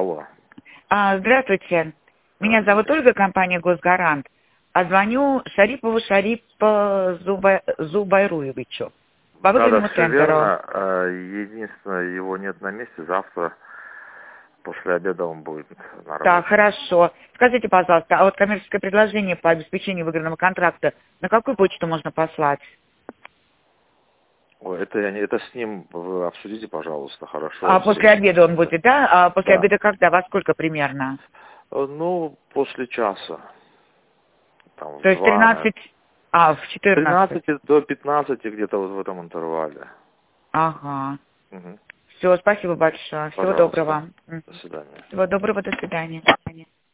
Алло. Здравствуйте. Меня зовут Ольга, компания «Госгарант». А звоню Шарипову Зубайруевичу. По выгодному Все центру. верно. Единственное, его нет на месте. Завтра после обеда он будет на работе. Так, хорошо. Скажите, пожалуйста, а вот коммерческое предложение по обеспечению выгодного контракта на какую почту можно послать? Ой, это с ним вы обсудите, пожалуйста, хорошо. А после обеда он будет, да? А после Да. обеда когда? Во сколько примерно? Ну, после часа. Там, в То есть 2, 13, в 14. 13 до 15 где-то вот в этом интервале. Ага. Угу. Все, спасибо большое. Всего Пожалуйста. доброго. До свидания. Всего доброго, до свидания.